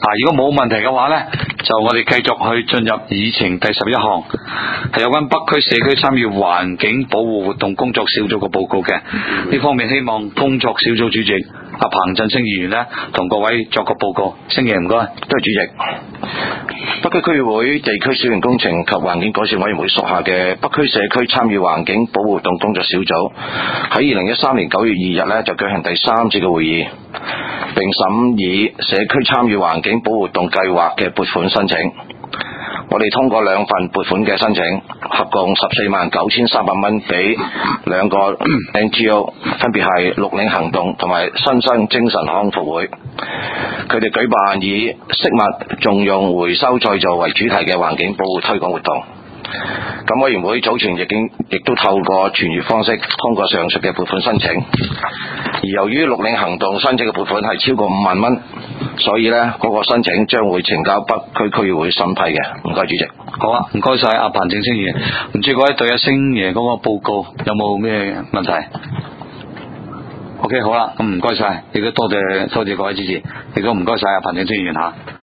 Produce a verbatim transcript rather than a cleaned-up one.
如果冇問題嘅話呢，就我哋繼續去進入議程第十一項，係有關北區社區參與環境保護活動工作小組嘅報告嘅。呢方面希望工作小組主席阿彭振聲議員呢，同各位作個報告。星爺唔該， 多謝主席。北區區議會地區小型工程及環境改善委員會屬下嘅北區社區參與環境保護活動工作小組喺二零一三年九月二日呢，就舉行第三次嘅會議，並審議社區參與環境保護活動計劃嘅撥款申請。我哋通過兩份撥款嘅申請，合共十四萬九千三百蚊俾兩個 N G O， 分別係綠領行動同埋新生精神康復會。佢哋舉辦以飾物重用回收再造為主題嘅環境保護推廣活動。咁委員會早前亦經亦都透過傳閱方式通過上述嘅撥款申請，而由於綠領行動申請嘅撥款係超過五萬蚊，所以呢嗰、那個申請將會呈交北區區議會審批嘅。唔該主席。 好啊，唔該晒阿彭振聲議員。唔知各位對阿星爺嗰個報告有冇咩問題 ？OK， 好啦，咁唔該晒，亦都多謝多謝各位支持，亦都唔該晒阿彭振聲議員吓。